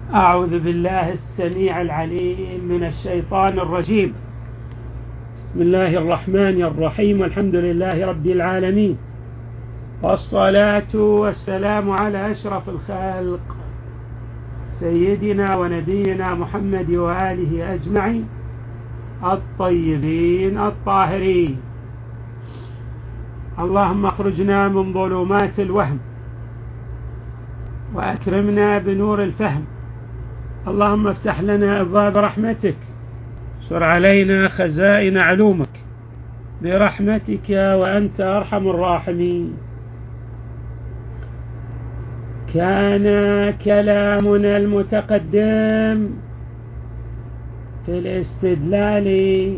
أعوذ بالله السميع العليم من الشيطان الرجيم. بسم الله الرحمن الرحيم، والحمد لله رب العالمين، والصلاة والسلام على أشرف الخلق سيدنا ونبينا محمد وآله أجمعين الطيبين الطاهرين. اللهم اخرجنا من ظلمات الوهم وأكرمنا بنور الفهم. اللهم افتح لنا أبواب رحمتك، سر علينا خزائن علومك برحمتك وأنت أرحم الراحمين. كان كلامنا المتقدم في الاستدلال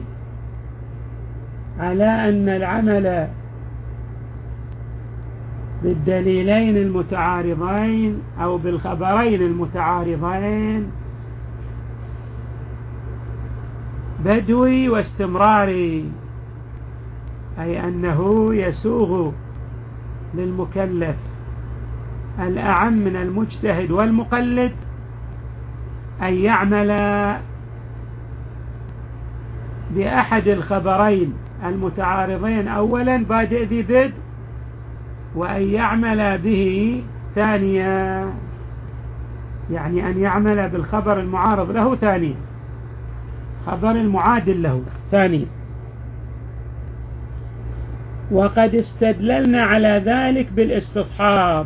على أن العمل بالدليلين المتعارضين أو بالخبرين المتعارضين بدوي واستمراري، أي أنه يسوغ للمكلف الأعم من المجتهد والمقلد أن يعمل بأحد الخبرين المتعارضين أولا بادئ ذي بدء، وأن يعمل به ثانيا، يعني أن يعمل بالخبر المعارض له ثانيا، خبر المعادل له ثانيا. وقد استدللنا على ذلك بالاستصحاب،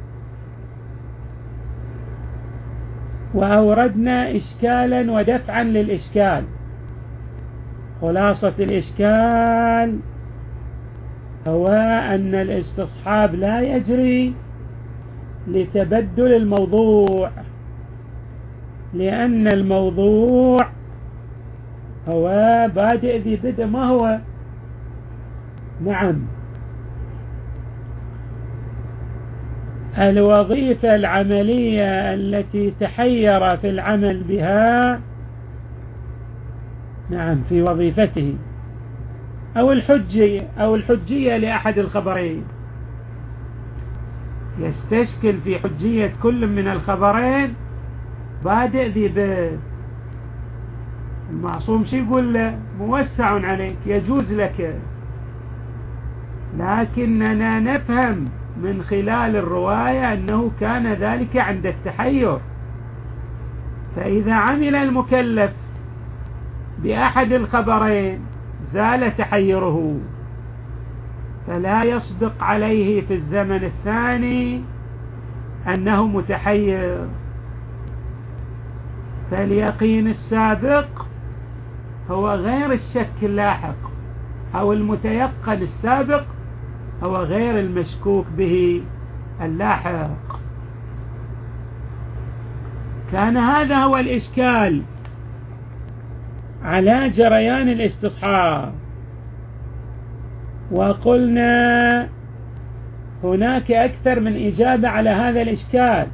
وأوردنا إشكالا ودفعا للإشكال. خلاصة الإشكال هو أن الاستصحاب لا يجري لتبدل الموضوع، لأن الموضوع هو بادئ ذي بدء ما هو. نعم، الوظيفة العملية التي تحير في العمل بها، نعم، في وظيفته أو الحجية لأحد الخبرين، يستشكل في حجية كل من الخبرين بادئ ذي بدء. المعصوم شي يقول له؟ موسع عليك، يجوز لك، لكننا نفهم من خلال الرواية أنه كان ذلك عند التحير. فإذا عمل المكلف بأحد الخبرين زال تحيره، فلا يصدق عليه في الزمن الثاني أنه متحير. فاليقين السابق هو غير الشك اللاحق، أو المتيقن السابق هو غير المشكوك به اللاحق. كان هذا هو الإشكال على جريان الاستصحاب. وقلنا هناك أكثر من إجابة على هذا الإشكال.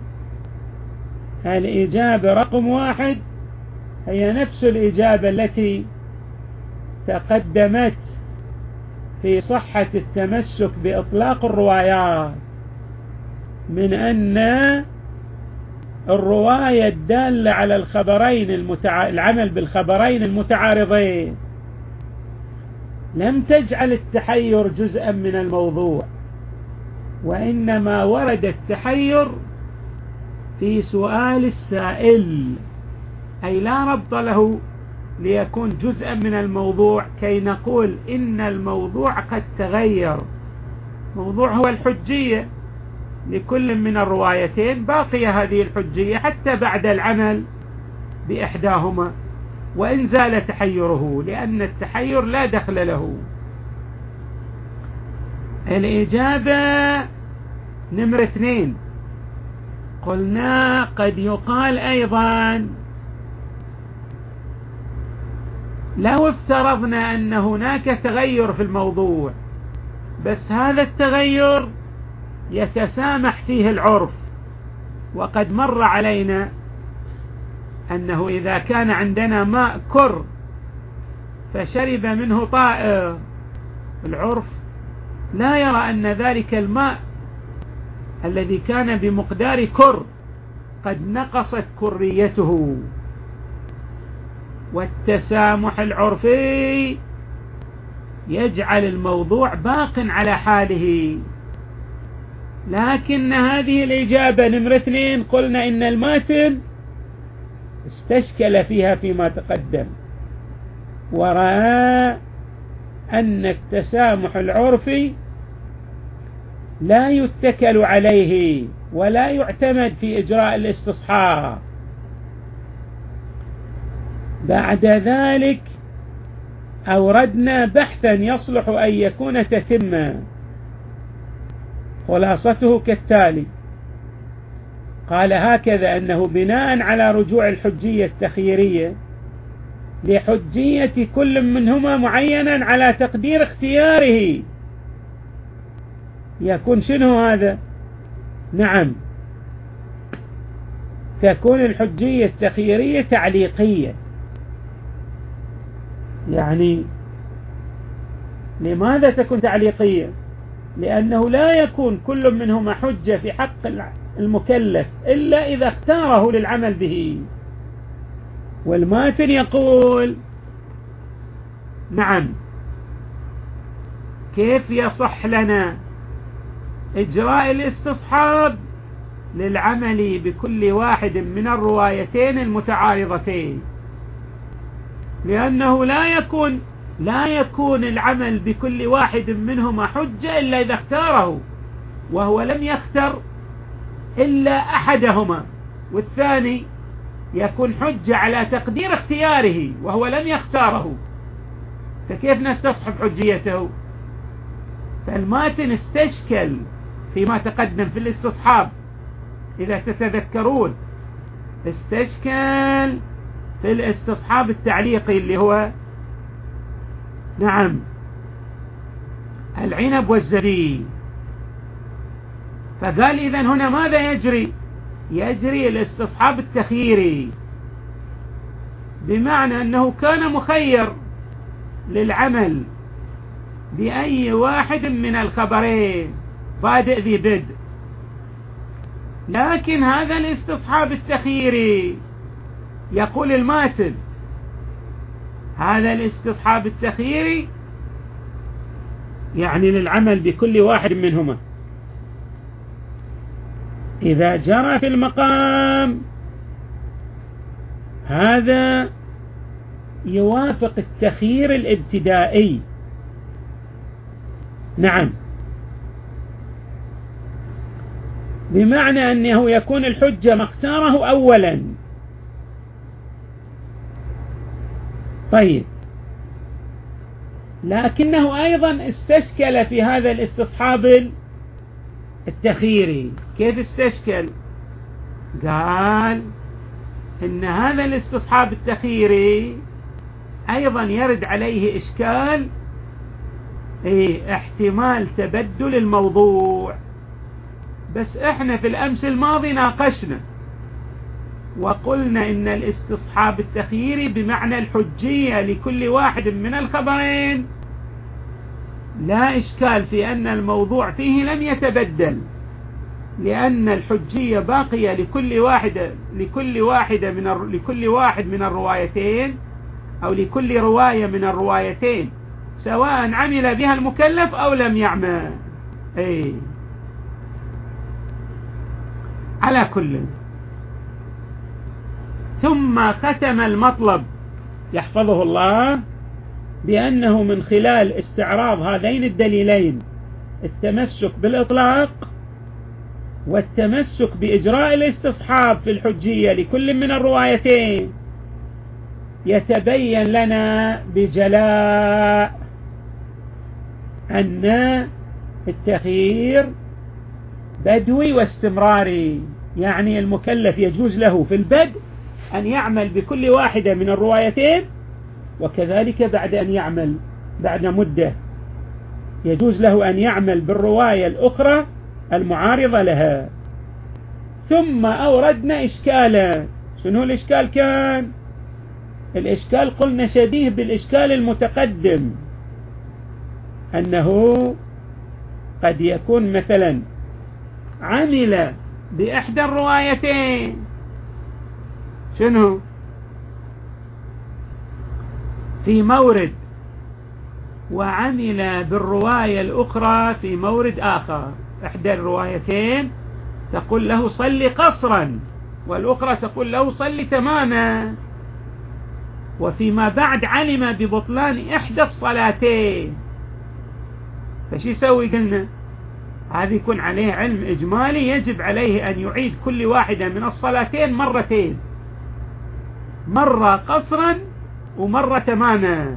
الإجابة رقم 1 هي نفس الإجابة التي تقدمت في صحة التمسك بإطلاق الروايات، من أن الرواية الدالة على الخبرين العمل بالخبرين المتعارضين لم تجعل التحير جزءا من الموضوع، وإنما ورد التحير في سؤال السائل، أي لا ربط له ليكون جزءا من الموضوع كي نقول إن الموضوع قد تغير. موضوع هو الحجية لكل من الروايتين، باقية هذه الحجية حتى بعد العمل بإحداهما، وإن زال تحيره، لأن التحير لا دخل له. الإجابة نمرة 2، قلنا قد يقال أيضا لو افترضنا أن هناك تغير في الموضوع، بس هذا التغير يتسامح فيه العرف، وقد مر علينا أنه إذا كان عندنا ماء كر فشرب منه طائر، العرف لا يرى أن ذلك الماء الذي كان بمقدار كر قد نقصت كريته، والتسامح العرفي يجعل الموضوع باق على حاله. لكن هذه الإجابة نمرة 2 قلنا إن الماتن استشكل فيها فيما تقدم، ورأى أن التسامح العرفي لا يتكل عليه ولا يعتمد في إجراء الاستصحاب. بعد ذلك أوردنا بحثا يصلح أن يكون تتمة، خلاصته كالتالي: قال هكذا أنه بناء على رجوع الحجية التخييرية لحجية كل منهما معينا على تقدير اختياره، يكون شنو هذا؟ نعم، تكون الحجية التخييرية تعليقية. يعني لماذا تكون تعليقية؟ لأنه لا يكون كل منهما حجة في حق المكلف إلا إذا اختاره للعمل به. والماتن يقول نعم، كيف يصح لنا إجراء الاستصحاب للعمل بكل واحد من الروايتين المتعارضتين؟ لأنه لا يكون العمل بكل واحد منهما حجة إلا إذا اختاره، وهو لم يختر إلا أحدهما، والثاني يكون حجة على تقدير اختياره وهو لم يختاره، فكيف نستصحب حجيته؟ فالماتن استشكل فيما تقدم في الاستصحاب، إذا تتذكرون استشكل في الاستصحاب التعليقي اللي هو نعم العنب والزبيب. فقال إذن هنا ماذا يجري؟ يجري الاستصحاب التخييري، بمعنى أنه كان مخير للعمل بأي واحد من الخبرين بادئ ذي بدء، لكن هذا الاستصحاب التخييري يقول الماتن هذا الاستصحاب التخييري يعني للعمل بكل واحد منهما إذا جرى في المقام هذا يوافق التخيير الابتدائي. نعم، بمعنى أنه يكون الحجة ما اختاره أولا. طيب، لكنه أيضا استشكل في هذا الاستصحاب التخييري. كيف استشكل؟ قال إن هذا الاستصحاب التخييري أيضا يرد عليه إشكال احتمال تبدل الموضوع. بس احنا في الأمس الماضي ناقشنا وقلنا إن الاستصحاب التخييري بمعنى الحجية لكل واحد من الخبرين لا إشكال في أن الموضوع فيه لم يتبدل، لأن الحجية باقية لكل واحد من الروايتين أو لكل رواية من الروايتين، سواء عمل بها المكلف أو لم يعمل. على كل. ثم ختم المطلب يحفظه الله بأنه من خلال استعراض هذين الدليلين، التمسك بالإطلاق والتمسك بإجراء الاستصحاب في الحجية لكل من الروايتين، يتبين لنا بجلاء أن التخيير بدوي واستمراري، يعني المكلف يجوز له في البدء أن يعمل بكل واحدة من الروايتين، وكذلك بعد مدة يجوز له أن يعمل بالرواية الأخرى المعارضة لها. ثم أوردنا إشكالا. شنو الإشكال كان؟ الإشكال قلنا شبيه بالإشكال المتقدم، أنه قد يكون مثلا عمل بإحدى الروايتين شنو؟ في مورد، وعمل بالرواية الأخرى في مورد آخر. إحدى الروايتين تقول له صل قصرا، والأخرى تقول له صل تماما. وفيما بعد علم ببطلان إحدى الصلاتين، فشي يسوي؟ قلنا هذا يكون عليه علم إجمالي، يجب عليه أن يعيد كل واحدة من الصلاتين مرتين، مرة قصرا ومرة تماما.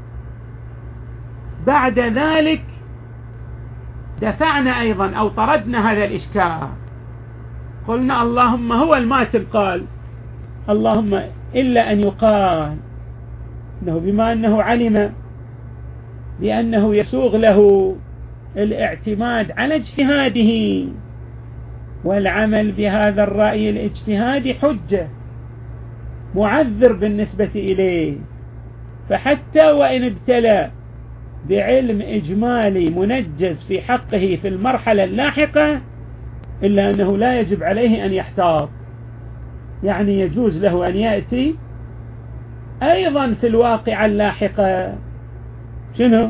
بعد ذلك دفعنا أيضا أو طردنا هذا الإشكال، قلنا اللهم هو الماتن قال اللهم، إلا أن يقال إنه بما أنه علم بأنه يسوغ له الاعتماد على اجتهاده، والعمل بهذا الرأي الاجتهادي حجة معذر بالنسبة إليه، فحتى وإن ابتلى بعلم إجمالي منجز في حقه في المرحلة اللاحقة، إلا أنه لا يجب عليه أن يحتاط، يعني يجوز له أن يأتي أيضا في الواقعة اللاحقة شنو؟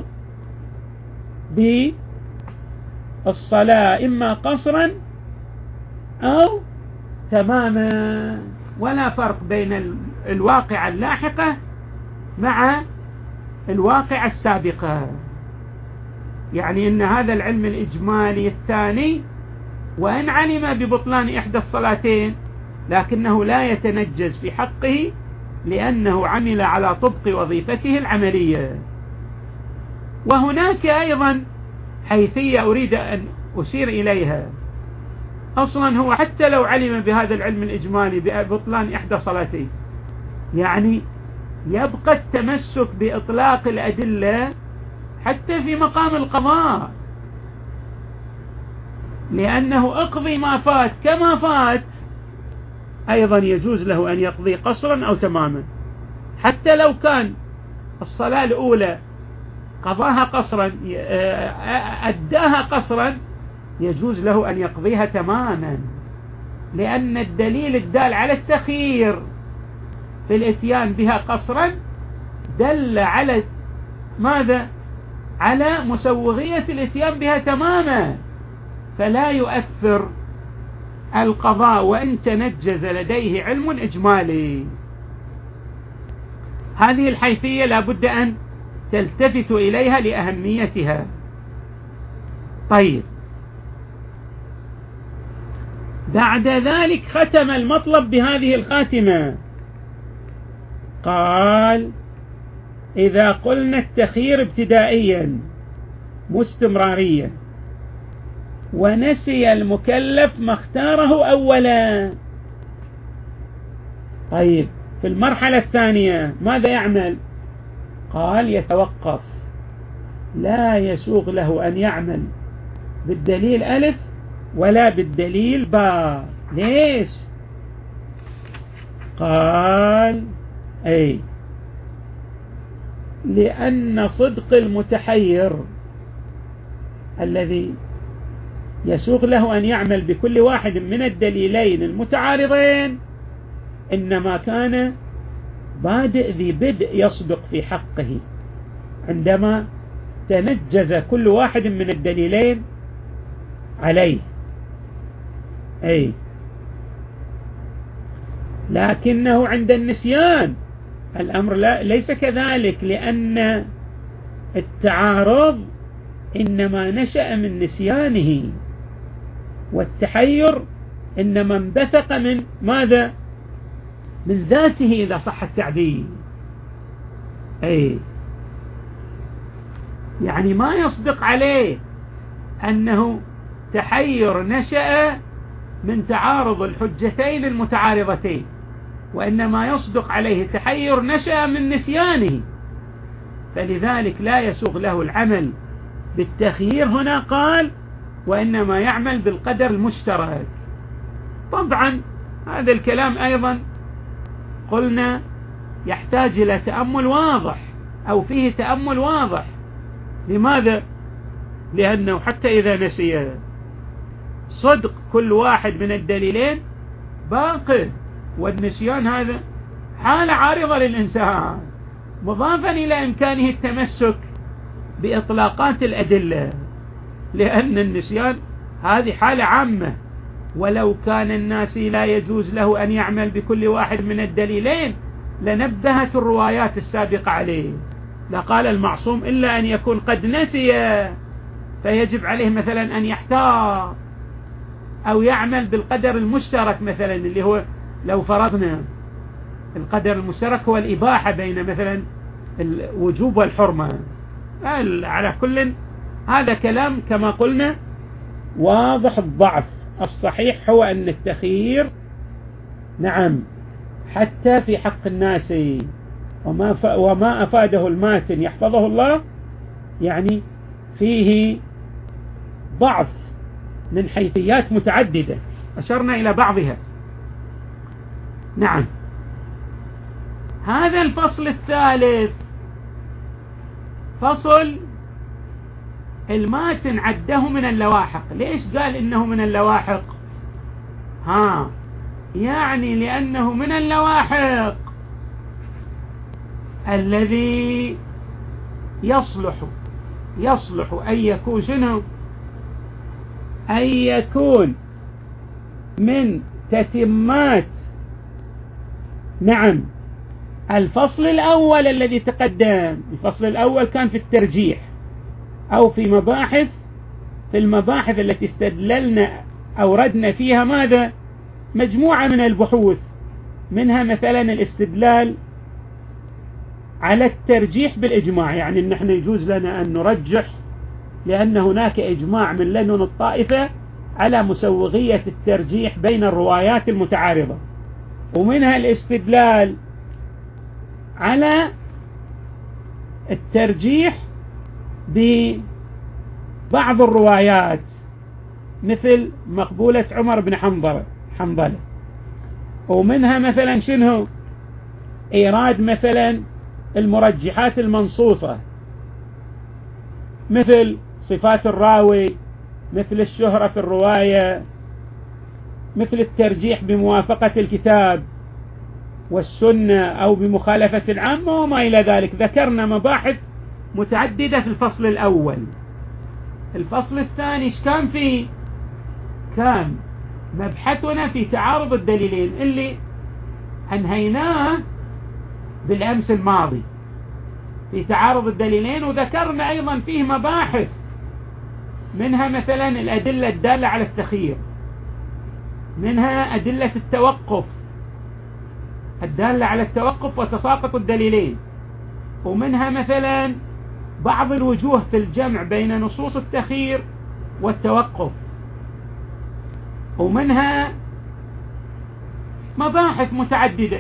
بالصلاة إما قصرا أو تماما، ولا فرق بين الواقعة اللاحقة مع الواقعة السابقة. يعني إن هذا العلم الإجمالي الثاني وإن علم ببطلان إحدى الصلاتين لكنه لا يتنجز في حقه، لأنه عمل على طبق وظيفته العملية. وهناك أيضا حيثية أريد أن أشير إليها. أصلا هو حتى لو علم بهذا العلم الإجمالي ببطلان إحدى صلاتين، يعني يبقى التمسك بإطلاق الأدلة حتى في مقام القضاء، لأنه اقضي ما فات كما فات، أيضا يجوز له أن يقضي قصرا أو تماما. حتى لو كان الصلاة الأولى قضاها قصرا، أداها قصرا، يجوز له أن يقضيها تماما، لأن الدليل الدال على التخيير في الاتيان بها قصرا دل على ماذا؟ على مسوغية الاتيان بها تماما، فلا يؤثر القضاء وإن تنجز لديه علم إجمالي. هذه الحيثية لا بد أن تلتفت إليها لأهميتها. طيب، بعد ذلك ختم المطلب بهذه الخاتمة، قال إذا قلنا التخيير ابتدائيا مستمراريا ونسي المكلف ما اختاره أولا، طيب في المرحلة الثانية ماذا يعمل؟ قال يتوقف، لا يسوغ له أن يعمل بالدليل ألف ولا بالدليل باء. ليش؟ قال أي لأن صدق المتحير الذي يسوغ له أن يعمل بكل واحد من الدليلين المتعارضين إنما كان بادئ ذي بدء يصدق في حقه عندما تنجز كل واحد من الدليلين عليه. أي لكنه عند النسيان الأمر ليس كذلك، لأن التعارض إنما نشأ من نسيانه، والتحير إنما انبثق من ماذا؟ من ذاته إذا صح التعبير. أي يعني ما يصدق عليه أنه تحير نشأ من تعارض الحجتين المتعارضتين، وإنما يصدق عليه تحير نشأ من نسيانه، فلذلك لا يسوغ له العمل بالتخيير هنا. قال وإنما يعمل بالقدر المشترك. طبعا هذا الكلام أيضا قلنا يحتاج إلى تأمل واضح أو فيه تأمل واضح. لماذا؟ لأنه حتى إذا نسي صدق كل واحد من الدليلين باق، والنسيان هذا حالة عارضة للإنسان، مضافا إلى إمكانه التمسك بإطلاقات الأدلة، لأن النسيان هذه حالة عامة، ولو كان الناس لا يجوز له أن يعمل بكل واحد من الدليلين لنبهت الروايات السابقة عليه، لقال المعصوم إلا أن يكون قد نسي، فيجب عليه مثلا أن يحتاط أو يعمل بالقدر المشترك مثلا، اللي هو لو فرضنا القدر المشترك هو الإباحة بين مثلا الوجوب والحرمة. على كل هذا كلام كما قلنا واضح الضعف. الصحيح هو أن التخيير نعم حتى في حق الناس وما أفاده الماتن يحفظه الله، يعني فيه ضعف من حيثيات متعددة أشرنا إلى بعضها. نعم. هذا الفصل الثالث فصل الماتن عده من اللواحق. ليش قال إنه من اللواحق؟ يعني لأنه من اللواحق الذي يصلح أن يكون شنو؟ أن يكون من تتمات نعم الفصل الأول الذي تقدم. الفصل الأول كان في الترجيح أو في المباحث التي استدللنا أوردنا فيها ماذا؟ مجموعة من البحوث، منها مثلا الاستدلال على الترجيح بالإجماع، يعني نحن يجوز لنا أن نرجح لأن هناك إجماع من لدن الطائفة على مسوغية الترجيح بين الروايات المتعارضة، ومنها الاستدلال على الترجيح ببعض الروايات مثل مقبولة عمر بن حنظلة، ومنها مثلا شنو؟ إيراد مثلا المرجحات المنصوصة مثل صفات الراوي، مثل الشهرة في الرواية، مثل الترجيح بموافقة الكتاب والسنة أو بمخالفة العامة وما إلى ذلك. ذكرنا مباحث متعددة في الفصل الأول. الفصل الثاني ايش كان فيه؟ كان مبحثنا في تعارض الدليلين اللي أنهيناه بالأمس الماضي في تعارض الدليلين، وذكرنا أيضا فيه مباحث منها مثلا الأدلة الدالة على التخيير، منها أدلة التوقف الدالة على التوقف وتساقط الدليلين، ومنها مثلا بعض الوجوه في الجمع بين نصوص التخيير والتوقف، ومنها مباحث متعددة،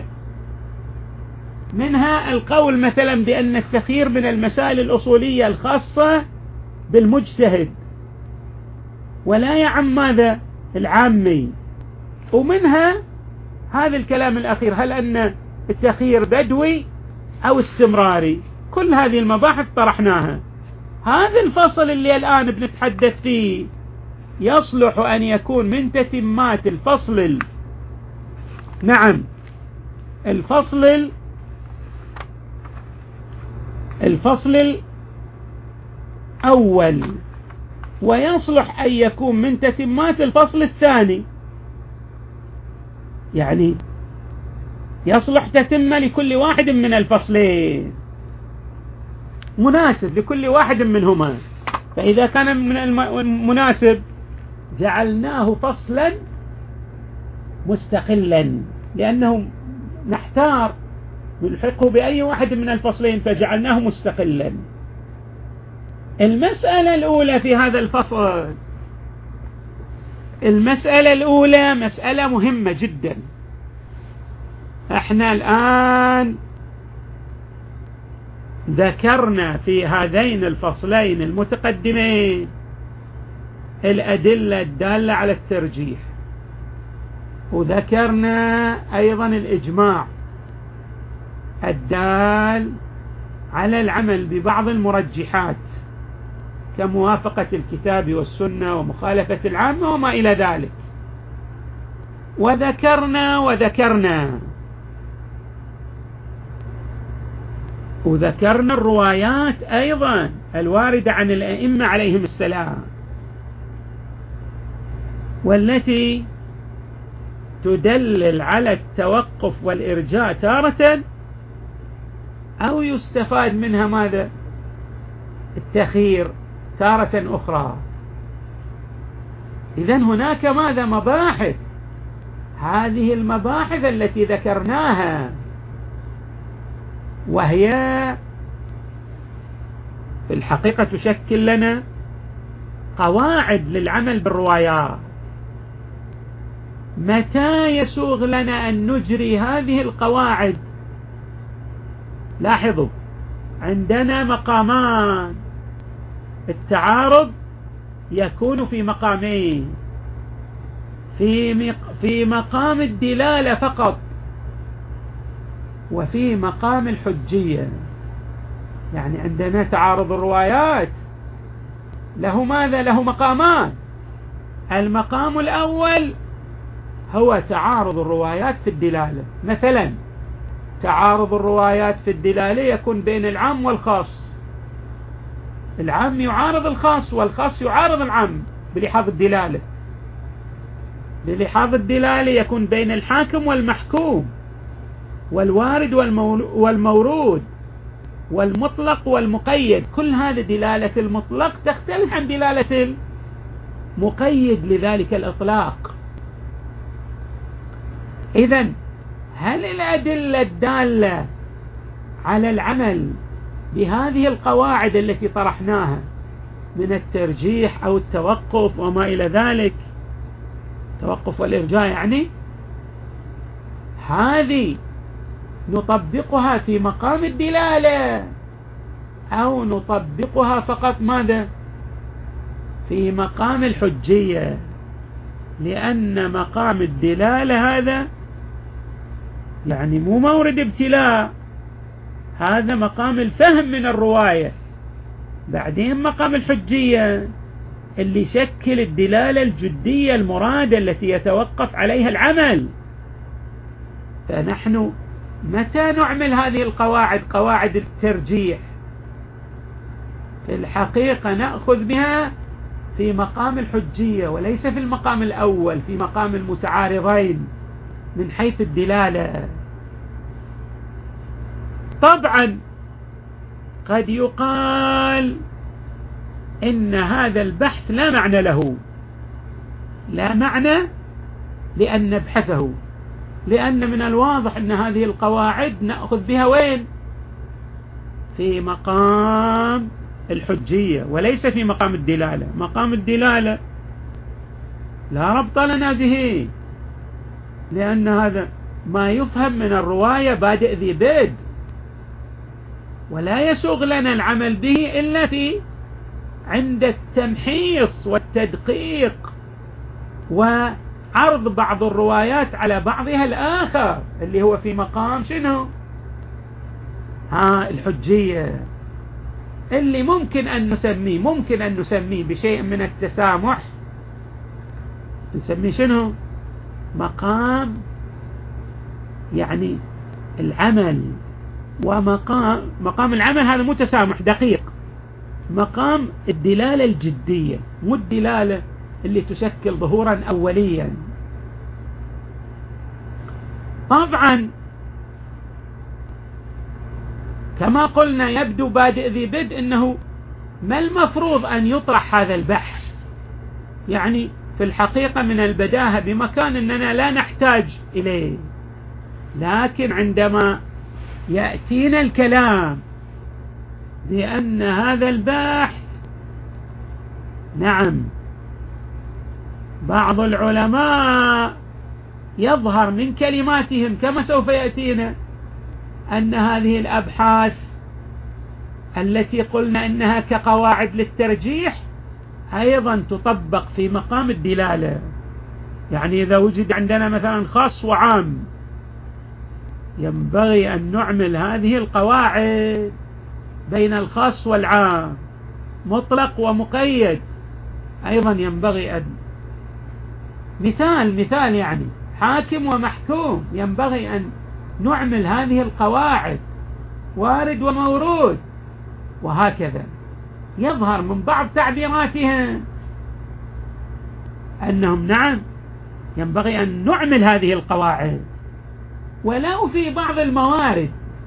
منها القول مثلا بأن التخيير من المسائل الأصولية الخاصة بالمجتهد ولا يعم ماذا؟ العامي، ومنها هذا الكلام الأخير، هل أن التخيير بدوي أو استمراري. كل هذه المباحث طرحناها. هذا الفصل اللي الآن بنتحدث فيه يصلح أن يكون من تتمات الفصل نعم الفصل الأول، ويصلح أن يكون من تتمات الفصل الثاني، يعني يصلح تتمة لكل واحد من الفصلين، مناسب لكل واحد منهما. فإذا كان من المناسب جعلناه فصلا مستقلا، لأنه نحتار نلحقه بأي واحد من الفصلين فجعلناه مستقلا. المسألة الأولى في هذا الفصل، المسألة الأولى مسألة مهمة جدا. احنا الآن ذكرنا في هذين الفصلين المتقدمين الأدلة الدالة على الترجيح، وذكرنا أيضا الإجماع الدال على العمل ببعض المرجحات كموافقة الكتاب والسنة ومخالفة العامة وما إلى ذلك. وذكرنا الروايات أيضا الواردة عن الأئمة عليهم السلام، والتي تدلل على التوقف والإرجاء تارة، أو يستفاد منها ماذا؟ التخيير تارة أخرى. إذن هناك ماذا؟ مباحث. هذه المباحث التي ذكرناها وهي في الحقيقة تشكل لنا قواعد للعمل بالروايات. متى يسوغ لنا أن نجري هذه القواعد؟ لاحظوا، عندنا مقامان، التعارض يكون في مقامين، في مقام الدلالة فقط، وفي مقام الحجية. يعني عندنا تعارض الروايات له ماذا؟ له مقامان. المقام الأول هو تعارض الروايات في الدلالة. مثلا تعارض الروايات في الدلالة يكون بين العام والخاص، العام يعارض الخاص والخاص يعارض العام بلحاظ الدلالة. بلحاظ الدلالة يكون بين الحاكم والمحكوم، والوارد والمورود، والمطلق والمقيد. كل هذا دلالة المطلق تختلف عن دلالة المقيد لذلك الإطلاق. إذن هل الأدلة الدالة على العمل بهذه القواعد التي طرحناها من الترجيح أو التوقف وما إلى ذلك، توقف والإرجاء، يعني هذه نطبقها في مقام الدلالة أو نطبقها فقط ماذا؟ في مقام الحجية؟ لأن مقام الدلالة هذا يعني مو مورد ابتلاء، هذا مقام الفهم من الرواية. بعدين مقام الحجية اللي يشكل الدلالة الجدية المرادة التي يتوقف عليها العمل. فنحن متى نعمل هذه القواعد، قواعد الترجيح؟ في الحقيقة نأخذ بها في مقام الحجية وليس في المقام الأول، في مقام المتعارضين من حيث الدلالة. طبعا قد يقال إن هذا البحث لا معنى له، لا معنى لأن نبحثه، لأن من الواضح أن هذه القواعد نأخذ بها وين؟ في مقام الحجية وليس في مقام الدلالة. مقام الدلالة لا ربط لنا به، لأن هذا ما يفهم من الرواية بادئ ذي بد، ولا يسوغ لنا العمل به إلا في عند التمحيص والتدقيق وعرض بعض الروايات على بعضها الآخر، اللي هو في مقام شنو؟ الحجية، اللي ممكن أن نسميه بشيء من التسامح، نسميه شنو؟ مقام يعني العمل. ومقام العمل هذا مو تسامح دقيق، مقام الدلالة الجدية، مو الدلالة اللي تشكل ظهورا أوليا. طبعا كما قلنا يبدو بادئ ذي بدء أنه ما المفروض أن يطرح هذا البحث، يعني في الحقيقة من البداهة بمكان أننا لا نحتاج إليه، لكن عندما يأتينا الكلام بأن هذا البحث نعم بعض العلماء يظهر من كلماتهم كما سوف يأتينا أن هذه الأبحاث التي قلنا أنها كقواعد للترجيح أيضا تطبق في مقام الدلالة. يعني إذا وجد عندنا مثلا خاص وعام ينبغي أن نعمل هذه القواعد بين الخاص والعام، مطلق ومقيد. أيضا ينبغي أن مثال يعني حاكم ومحكوم، ينبغي أن نعمل هذه القواعد، وارد ومورود، وهكذا. يظهر من بعض تعبيراتهم أنهم نعم ينبغي أن نعمل هذه القواعد، ولو في بعض الموارد.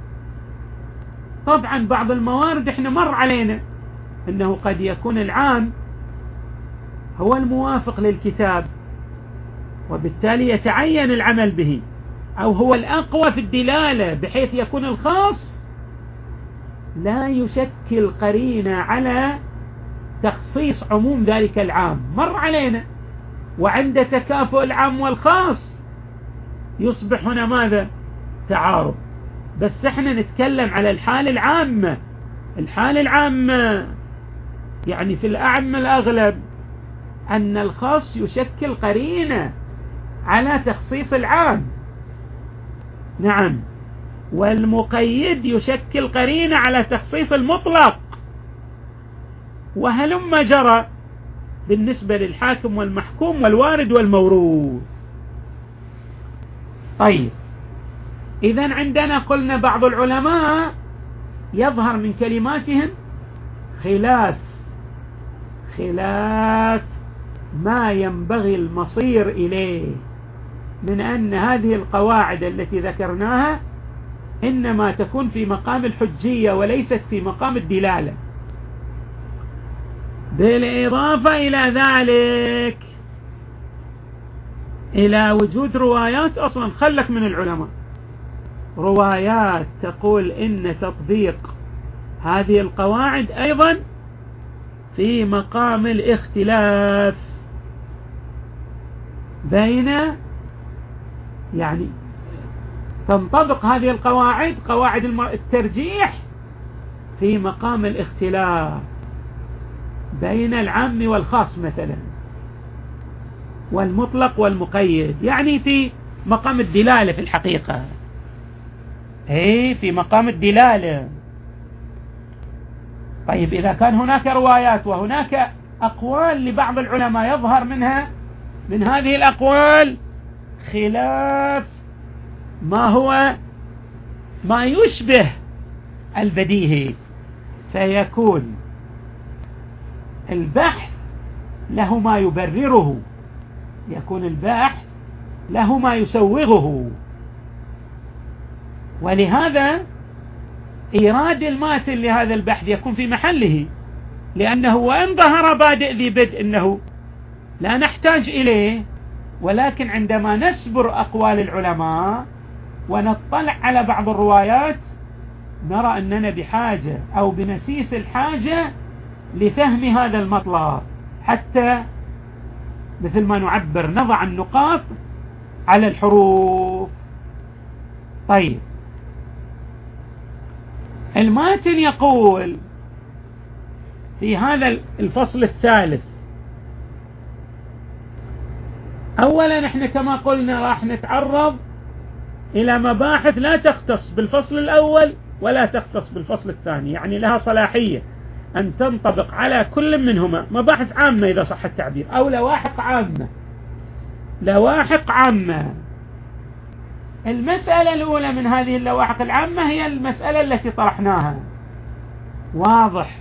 طبعا بعض الموارد احنا مر علينا أنه قد يكون العام هو الموافق للكتاب وبالتالي يتعين العمل به، أو هو الأقوى في الدلالة بحيث يكون الخاص لا يشكل قرينة على تخصيص عموم ذلك العام، مر علينا. وعند تكافؤ العام والخاص يصبح هنا ماذا؟ تعارض. بس احنا نتكلم على الحالة العامة. الحالة العامة يعني في الأعم الأغلب أن الخاص يشكل قرينة على تخصيص العام، نعم، والمقيد يشكل قرينة على تخصيص المطلق، وهلم جرى بالنسبة للحاكم والمحكوم والوارد والمورود. طيب، إذن عندنا قلنا بعض العلماء يظهر من كلماتهم خلاف ما ينبغي المصير إليه من أن هذه القواعد التي ذكرناها إنما تكون في مقام الحجية وليست في مقام الدلالة. بالإضافة إلى ذلك إلى وجود روايات، أصلا خلك من العلماء، روايات تقول إن تطبيق هذه القواعد أيضا في مقام الاختلاف بين، يعني تنطبق هذه القواعد، قواعد الترجيح في مقام الاختلاف بين العام والخاص مثلا، والمطلق والمقيد، يعني في مقام الدلالة في الحقيقة، في مقام الدلالة. طيب، إذا كان هناك روايات وهناك أقوال لبعض العلماء يظهر منها من هذه الأقوال خلاف ما يشبه البديهي، فيكون البحث له ما يبرره، يكون البحث له ما يسوغه. ولهذا إيراد الماتن لهذا البحث يكون في محله، لأنه وإن ظهر بادئ ذي بدء أنه لا نحتاج إليه، ولكن عندما نسبر أقوال العلماء ونطلع على بعض الروايات نرى أننا بحاجة أو بنسيس الحاجة لفهم هذا المطلب، حتى مثل ما نعبر نضع النقاط على الحروف. طيب، الماتن يقول في هذا الفصل الثالث، أولا احنا كما قلنا راح نتعرض إلى مباحث لا تختص بالفصل الأول ولا تختص بالفصل الثاني، يعني لها صلاحية أن تنطبق على كل منهما، مباحث عامة إذا صح التعبير، أو لواحق عامة. المسألة الأولى من هذه اللواحق العامة هي المسألة التي طرحناها. واضح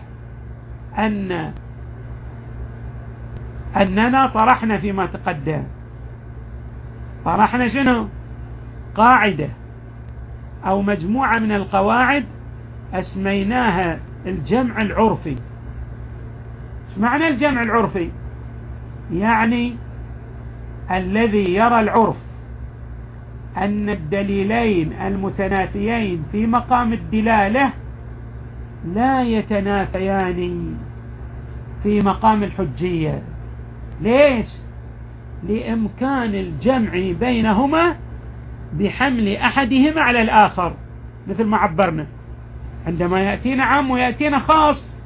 أننا طرحنا فيما تقدم، طرحنا شنو؟ قاعدة أو مجموعة من القواعد أسميناها الجمع العرفي. ايش معنى الجمع العرفي؟ يعني الذي يرى العرف أن الدليلين المتنافيين في مقام الدلالة لا يتنافيان في مقام الحجية. ليش؟ لإمكان الجمع بينهما بحمل أحدهما على الآخر، مثل ما عبرنا عندما يأتينا عام ويأتينا خاص،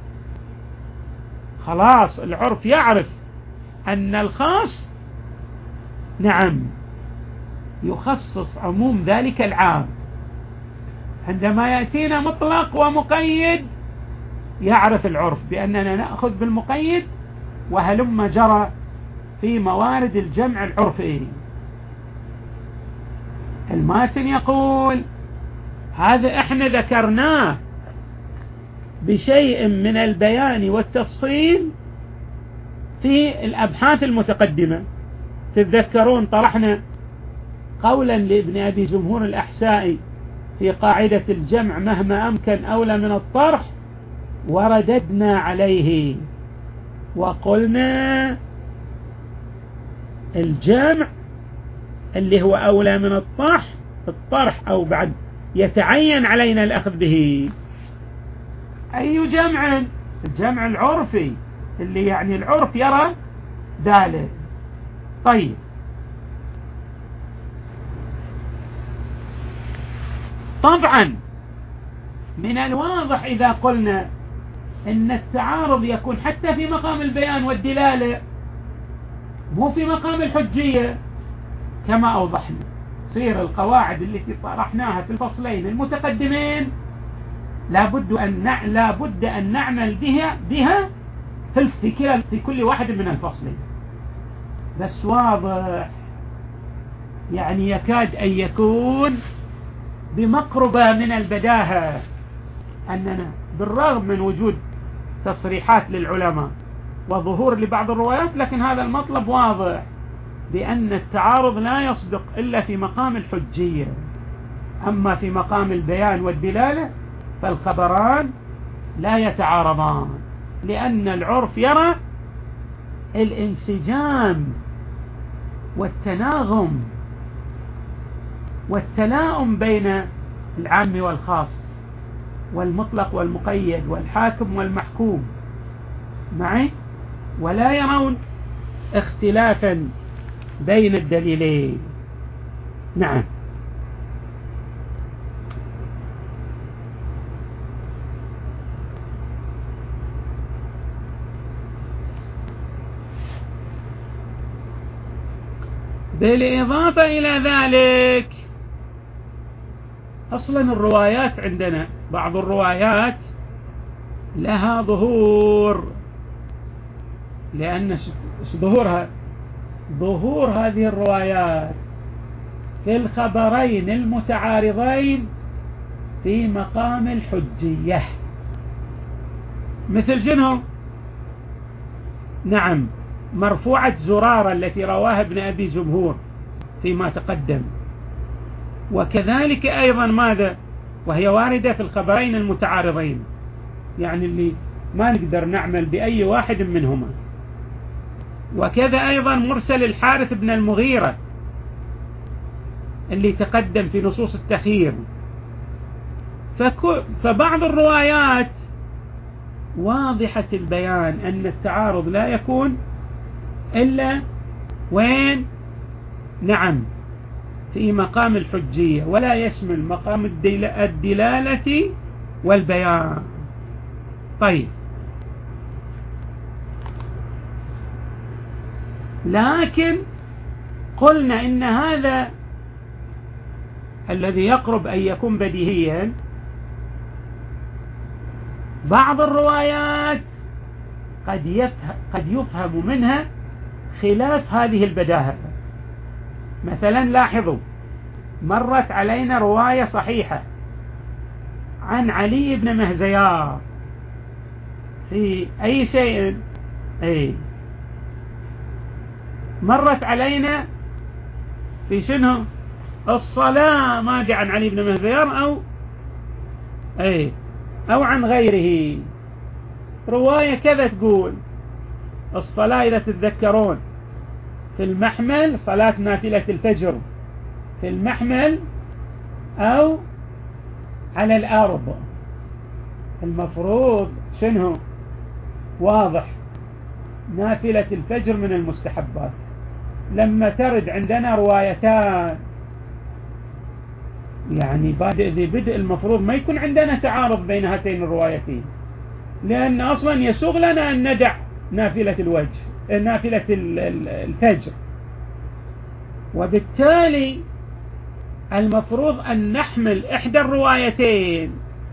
خلاص العرف يعرف أن الخاص نعم يخصص عموم ذلك العام. عندما يأتينا مطلق ومقيد يعرف العرف بأننا نأخذ بالمقيد، وهلم جرى في موارد الجمع العرفي. الماتن يقول هذا احنا ذكرناه بشيء من البيان والتفصيل في الأبحاث المتقدمة. تتذكرون طرحنا قولا لابن أبي جمهور الأحسائي في قاعدة الجمع مهما أمكن أولى من الطرح، ورددنا عليه وقلنا الجمع اللي هو أولى من الطرح أو بعد يتعين علينا الأخذ به. أي جمع؟ الجمع العرفي اللي يعني العرف يرى ذلك. طيب طبعا من الواضح إذا قلنا إن التعارض يكون حتى في مقام البيان والدلالة مو في مقام الحجية كما أوضحنا، تصير القواعد التي طرحناها في الفصلين المتقدمين لابد أن نعمل بها في كل واحد من الفصلين. بس واضح يعني يكاد أن يكون بمقربة من البداهة أننا بالرغم من وجود تصريحات للعلماء وظهور لبعض الروايات، لكن هذا المطلب واضح بأن التعارض لا يصدق إلا في مقام الحجية. أما في مقام البيان والدلالة فالخبران لا يتعارضان، لأن العرف يرى الانسجام والتناغم والتلاؤم بين العام والخاص والمطلق والمقيد والحاكم والمحكوم معي، ولا يرون اختلافا بين الدليلين. نعم. بالإضافة إلى ذلك أصلا الروايات عندنا بعض الروايات لها ظهور، لأن ظهور هذه الروايات في الخبرين المتعارضين في مقام الحجية. مثل شنو؟ نعم، مرفوعة زرارة التي رواها ابن أبي جمهور فيما تقدم، وكذلك أيضا ماذا؟ وهي واردة في الخبرين المتعارضين، يعني اللي ما نقدر نعمل بأي واحد منهما. وكذا أيضا مرسل الحارث بن المغيرة اللي تقدم في نصوص التخيير. فبعض الروايات واضحة البيان أن التعارض لا يكون إلا وين؟ نعم، في مقام الحجية، ولا يشمل مقام الدلالة والبيان. طيب، لكن قلنا إن هذا الذي يقرب أن يكون بديهيا بعض الروايات قد يفهم منها خلاف هذه البداهة. مثلا لاحظوا، مرت علينا رواية صحيحة عن علي بن مهزيار في أي شيء، مرت علينا في شنو؟ الصلاة، ما جاء عن علي بن مهزيار أو عن غيره. رواية كذا تقول الصلاة إذا تتذكرون في المحمل، صلاة نافلة الفجر في المحمل أو على الأرض، المفروض شنو؟ واضح، نافلة الفجر من المستحبات. لما ترد عندنا روايتان يعني بدء المفروض ما يكون عندنا تعارض بين هاتين الروايتين، لأن أصلا يسوغ لنا أن ندع نافلة الفجر، وبالتالي المفروض أن نحمل إحدى الروايتين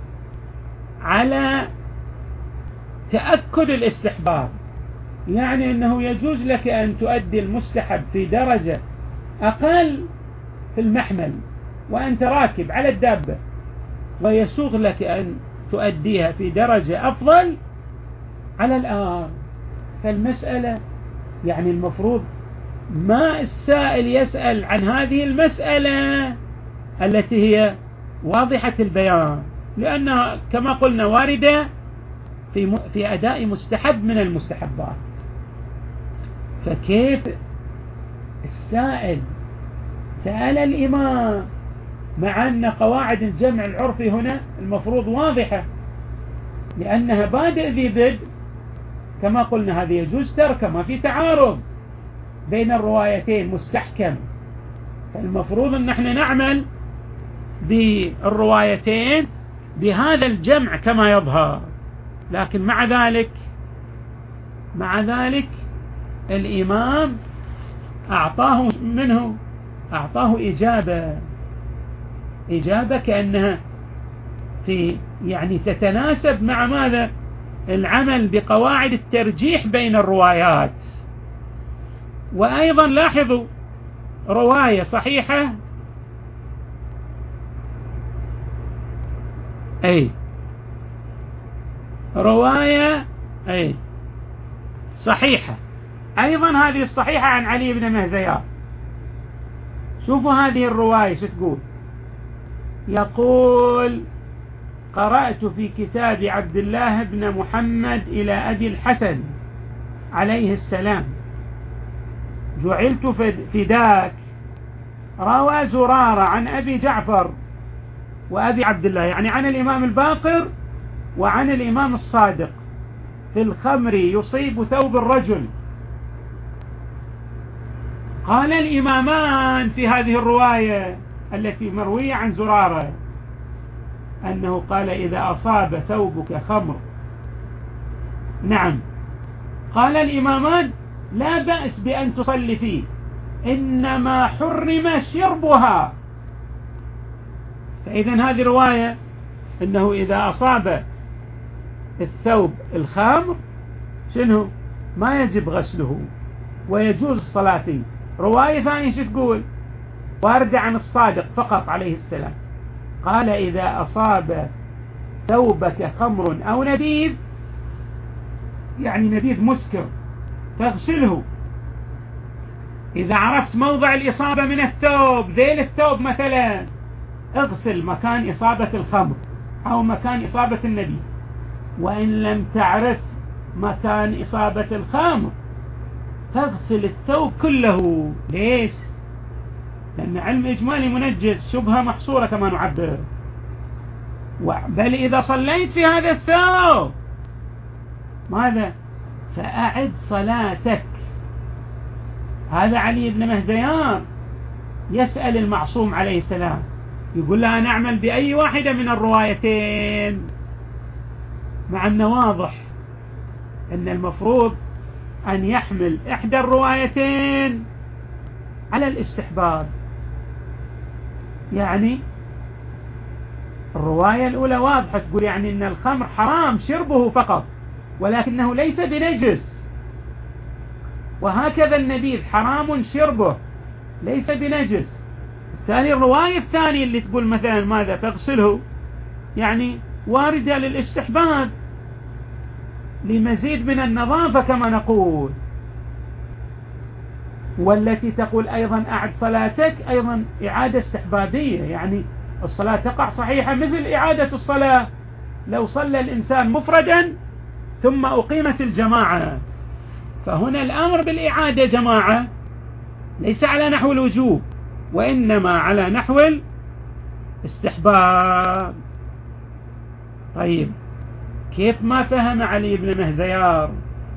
على تأكد الاستحباب، يعني أنه يجوز لك أن تؤدي المستحب في درجة أقل في المحمل وأنت راكب على الدابة ويسوغ لك أن تؤديها في درجة أفضل على الآن. فالمسألة يعني المفروض ما السائل يسأل عن هذه المسألة التي هي واضحة البيان، لأنها كما قلنا واردة في أداء مستحب من المستحبات. فكيف السائل سأل الإمام مع أن قواعد الجمع العرفي هنا المفروض واضحة، لأنها بادئ ذي بدء كما قلنا، هذه يجوز تركه، ما في تعارض بين الروايتين مستحكم. فالمفروض أن نحن نعمل بالروايتين بهذا الجمع كما يظهر. لكن مع ذلك الإمام أعطاه إجابة كأنها يعني تتناسب مع ماذا؟ العمل بقواعد الترجيح بين الروايات. وأيضا لاحظوا رواية صحيحة صحيحة أيضا، هذه الصحيحة عن علي بن مهزيار. شوفوا هذه الرواية شو تقول. يقول: قرأت في كتاب عبد الله بن محمد إلى أبي الحسن عليه السلام: جعلت فداك. روى زرارة عن أبي جعفر وأبي عبد الله، يعني عن الإمام الباقر وعن الإمام الصادق: في الخمر يصيب ثوب الرجل. قال الإمامان في هذه الرواية التي مروية عن زرارة أنه قال: إذا أصاب ثوبك خمر. نعم، قال الإمامان: لا بأس بأن تصلي فيه، إنما حرم شربها. فإذا هذه رواية أنه إذا أصاب الثوب الخمر شنو؟ ما يجب غسله ويجوز الصلاة فيه. رواية ثانية شو تقول؟ واردة عن الصادق فقط عليه السلام، قال: إذا أصاب ثوبك خمر أو نبيذ، يعني نبيذ مسكر، فاغسله. إذا عرفت موضع الإصابة من الثوب، ذيل الثوب مثلا، اغسل مكان إصابة الخمر أو مكان إصابة النبيذ. وإن لم تعرف مكان إصابة الخمر فاغسل الثوب كله. ليش؟ لأن علم إجمالي منجز، شبهة محصورة كما نعبر. بل إذا صليت في هذا الثوب ماذا؟ فأعد صلاتك. هذا علي بن مهزيار يسأل المعصوم عليه السلام، يقول له: نعمل بأي واحدة من الروايتين؟ مع أنه واضح أن المفروض أن يحمل إحدى الروايتين على الاستحباب. يعني الرواية الأولى واضحة تقول يعني أن الخمر حرام شربه فقط ولكنه ليس بنجس، وهكذا النبيذ حرام شربه ليس بنجس. الثاني الرواية الثانية اللي تقول مثلا ماذا؟ تغسله، يعني واردة للاستحباب لمزيد من النظافة كما نقول. والتي تقول أيضا أعد صلاتك أيضا إعادة استحبابية، يعني الصلاة تقع صحيحة مثل إعادة الصلاة لو صلى الإنسان مفردا ثم أقيمت الجماعة. فهنا الأمر بالإعادة جماعة ليس على نحو الوجوب وإنما على نحو الاستحباب. طيب، كيف ما فهم علي بن مهزيار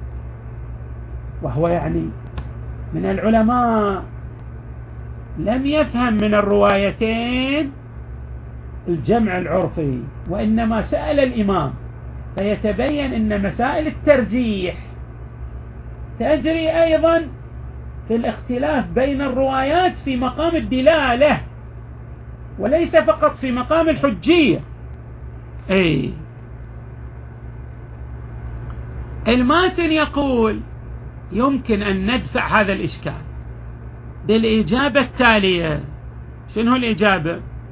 وهو يعني من العلماء لم يفهم من الروايتين الجمع العرفي، وإنما سأل الإمام، فيتبين أن مسائل الترجيح تجري أيضا في الاختلاف بين الروايات في مقام الدلالة وليس فقط في مقام الحجية. الماتن يقول: يمكن أن ندفع هذا الإشكال بالإجابة التالية. شنو الإجابة؟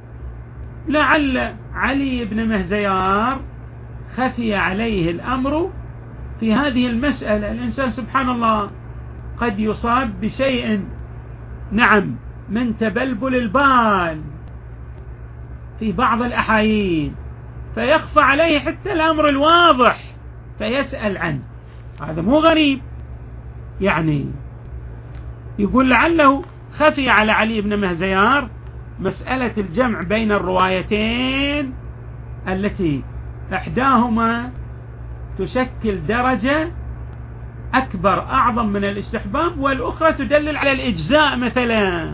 لعل علي بن مهزيار خفي عليه الأمر في هذه المسألة. الإنسان سبحان الله قد يصاب بشيء نعم من تبلبل البال في بعض الأحايين، فيخفى عليه حتى الأمر الواضح فيسأل عنه. هذا مو غريب، يعني يقول لعله خفي على علي بن مهزيار مسألة الجمع بين الروايتين التي إحداهما تشكل درجة أكبر أعظم من الاستحباب، والأخرى تدلل على الإجزاء مثلا.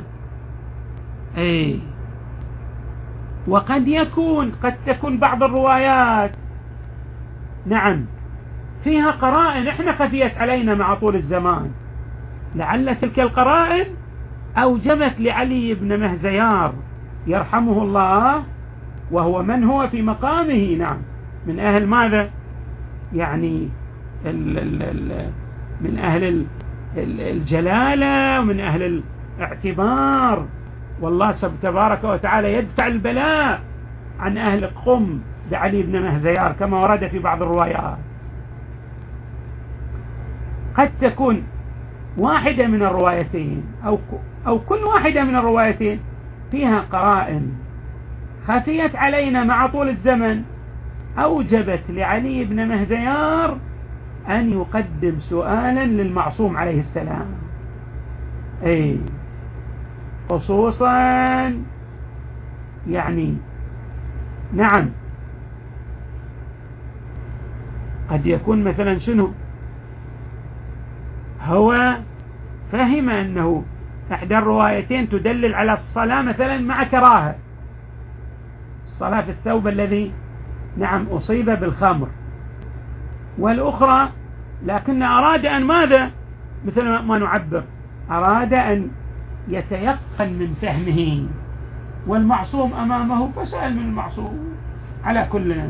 وقد تكون بعض الروايات نعم فيها قرائن احنا خفيت علينا مع طول الزمان، لعل تلك القرائن أوجبت لعلي بن مهزيار يرحمه الله، وهو من هو في مقامه نعم من أهل ماذا؟ يعني من أهل الجلالة ومن أهل الاعتبار، والله تبارك وتعالى يدفع البلاء عن أهل قم بعلي بن مهزيار كما ورد في بعض الروايات. قد تكون واحدة من الروايتين أو كل واحدة من الروايتين فيها قرائن خفيت علينا مع طول الزمن أوجبت لعلي بن مهزيار أن يقدم سؤالا للمعصوم عليه السلام، خصوصا يعني نعم قد يكون مثلا شنو هو فهم أنه إحدى الروايتين تدلل على الصلاة مثلا مع كراهة، الصلاة في الثوب الذي نعم أصيب بالخمر، والأخرى لكن أراد أن ماذا مثل ما نعبر أراد أن يتيقن من فهمه والمعصوم أمامه فسأل من المعصوم على كلنا.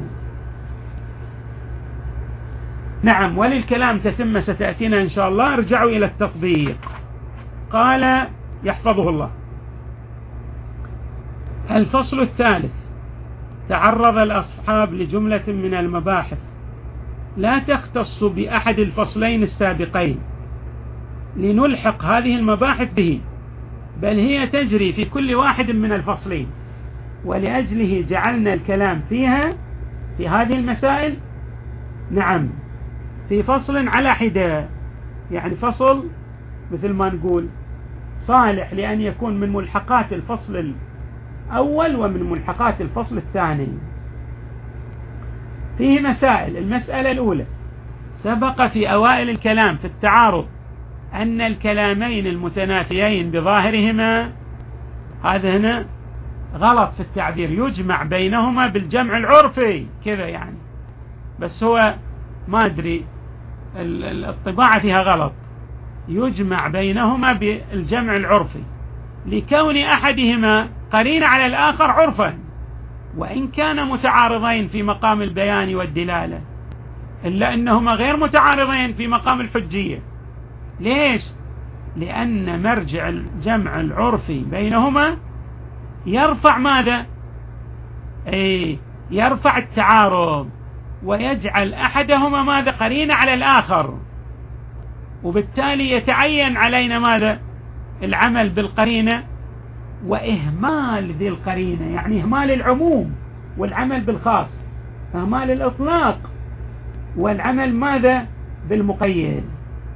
نعم وللكلام تتم ستأتينا إن شاء الله. ارجعوا إلى التطبيق. قال يحفظه الله: الفصل الثالث: تعرض الأصحاب لجملة من المباحث لا تختص بأحد الفصلين السابقين لنلحق هذه المباحث به، بل هي تجري في كل واحد من الفصلين، ولأجله جعلنا الكلام فيها في هذه المسائل نعم في فصل على حدة، يعني فصل مثل ما نقول صالح لأن يكون من ملحقات الفصل الأول ومن ملحقات الفصل الثاني. فيه مسائل. المسألة الأولى: سبق في أوائل الكلام في التعارض أن الكلامين المتنافيين بظاهرهما، هذا هنا غلط في التعبير، يجمع بينهما بالجمع العرفي كذا يعني، بس هو ما أدري الطباعة فيها غلط، يجمع بينهما بالجمع العرفي لكون أحدهما قرين على الآخر عرفا، وإن كان متعارضين في مقام البيان والدلالة، إلا أنهما غير متعارضين في مقام الحجية. ليش؟ لأن مرجع الجمع العرفي بينهما يرفع ماذا؟ يرفع التعارض ويجعل أحدهما ماذا؟ قرين على الآخر، وبالتالي يتعين علينا ماذا؟ العمل بالقرينة وإهمال ذي القرينة، يعني إهمال العموم والعمل بالخاص، إهمال الإطلاق والعمل ماذا؟ بالمقيد.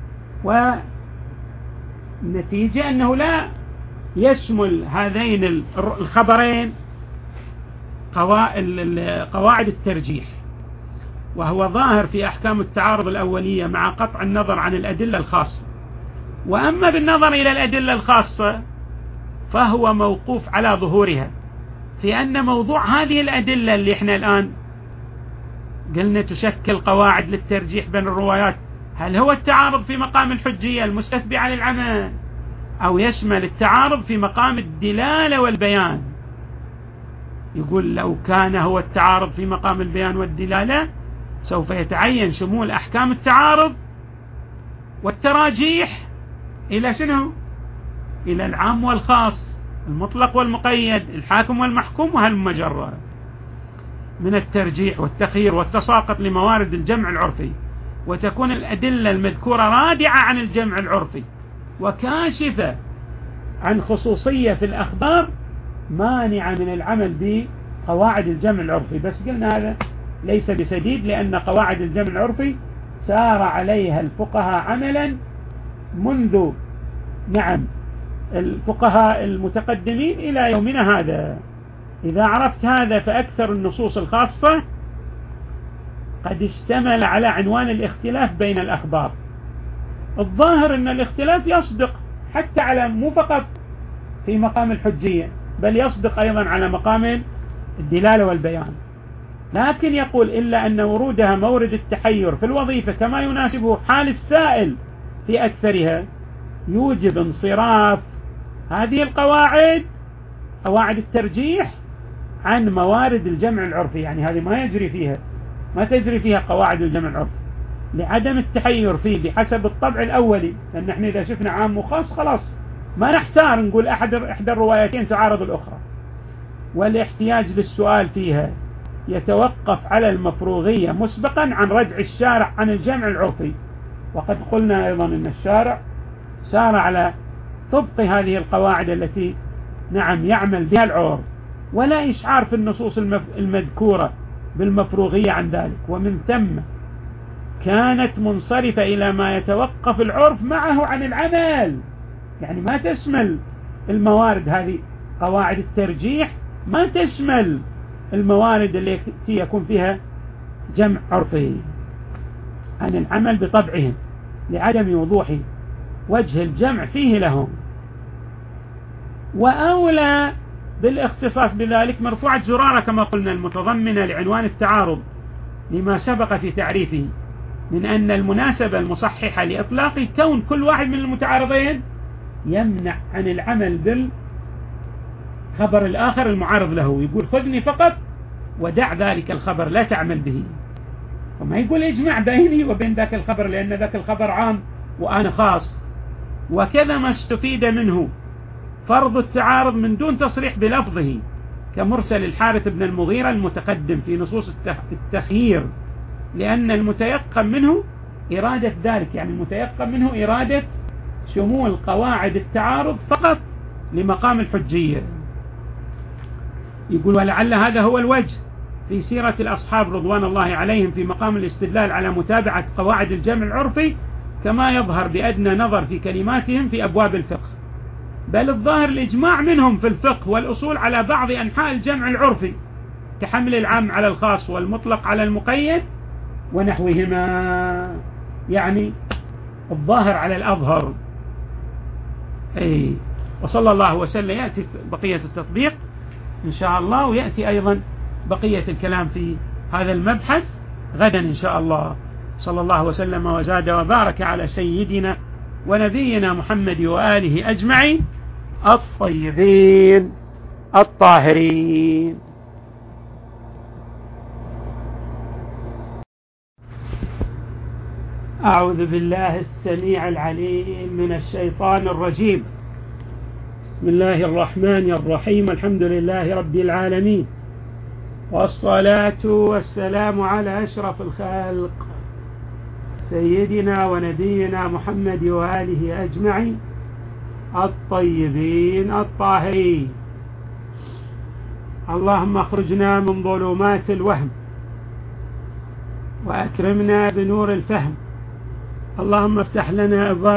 والنتيجة أنه لا يشمل هذين الخبرين قواعد الترجيح، وهو ظاهر في أحكام التعارض الأولية مع قطع النظر عن الأدلة الخاصة. وأما بالنظر إلى الأدلة الخاصة فهو موقوف على ظهورها، في أن موضوع هذه الأدلة اللي احنا الآن قلنا تشكل قواعد للترجيح بين الروايات، هل هو التعارض في مقام الحجية المستتبعة للعمل، أو يشمل التعارض في مقام الدلالة والبيان؟ يقول لو كان هو التعارض في مقام البيان والدلالة سوف يتعين شمول أحكام التعارض والتراجيح إلى شنو؟ إلى العام والخاص، المطلق والمقيد، الحاكم والمحكوم، وهالمجرة من الترجيح والتخيير والتساقط لموارد الجمع العرفي، وتكون الأدلة المذكورة رادعة عن الجمع العرفي وكاشفة عن خصوصية في الأخبار مانعة من العمل بقواعد الجمع العرفي. بس قلنا هذا ليس بسديد، لأن قواعد الجمع العرفي سار عليها الفقهاء عملا منذ الفقهاء المتقدمين إلى يومنا هذا. إذا عرفت هذا فأكثر النصوص الخاصة قد اشتمل على عنوان الاختلاف بين الأخبار. الظاهر أن الاختلاف يصدق حتى على مو فقط في مقام الحجية، بل يصدق أيضا على مقام الدلالة والبيان. لكن يقول إلا أن ورودها مورد التحير في الوظيفة كما يناسبه حال السائل في أكثرها يوجب انصراف هذه القواعد، قواعد الترجيح، عن موارد الجمع العرفي. يعني هذه ما تجري فيها قواعد الجمع العرفي لعدم التحير فيه بحسب الطبع الأولي. لأن احنا إذا شفنا عام وخاص خلاص ما نحتار نقول إحدى الروايتين تعارض الأخرى. والاحتياج للسؤال فيها يتوقف على المفروغية مسبقا عن ردع الشارع عن الجمع العرفي. وقد قلنا أيضا أن الشارع سار على طبق هذه القواعد التي يعمل بها العرف، ولا إشعار في النصوص المذكورة بالمفروغية عن ذلك، ومن ثم كانت منصرفة إلى ما يتوقف العرف معه عن العمل. يعني ما تشمل الموارد هذه قواعد الترجيح، ما تشمل الموارد التي يكون فيها جمع عرفي عن العمل بطبعهم لعدم وضوح وجه الجمع فيه لهم. وأولى بالاختصاص بذلك مرفوعة زرارة كما قلنا المتضمنة لعنوان التعارض لما سبق في تعريفه من أن المناسبة المصححة لإطلاق كون كل واحد من المتعارضين يمنع عن العمل بالخبر الآخر المعارض له. يقول خذني فقط ودع ذلك الخبر لا تعمل به، وما يقول اجمع بيني وبين ذاك الخبر لأن ذاك الخبر عام وأنا خاص. وكذا ما استفيد منه فرض التعارض من دون تصريح بلفظه كمرسل الحارث بن المغيرة المتقدم في نصوص التخيير، لأن المتيقن منه إرادة ذلك. يعني المتيقن منه إرادة شمول قواعد التعارض فقط لمقام الحجية. يقول ولعل هذا هو الوجه في سيرة الأصحاب رضوان الله عليهم في مقام الاستدلال على متابعة قواعد الجمع العرفي كما يظهر بأدنى نظر في كلماتهم في أبواب الفقه، بل الظاهر الإجماع منهم في الفقه والأصول على بعض أنحاء الجمع العرفي كحمل العام على الخاص والمطلق على المقيد ونحوهما. يعني الظاهر على الأظهر. وصلى الله وسلم. يأتي بقية التطبيق إن شاء الله، ويأتي أيضا بقية الكلام في هذا المبحث غدا إن شاء الله. صلى الله وسلم وزاد وبارك على سيدنا ونبينا محمد وآله أجمعين الطيبين الطاهرين. أعوذ بالله السميع العليم من الشيطان الرجيم. بسم الله الرحمن الرحيم. الحمد لله رب العالمين، والصلاة والسلام على أشرف الخلق سيدنا ونبينا محمد وآله أجمعين الطيبين الطاهرين. اللهم اخرجنا من ظلمات الوهم وأكرمنا بنور الفهم. اللهم افتح لنا أبواب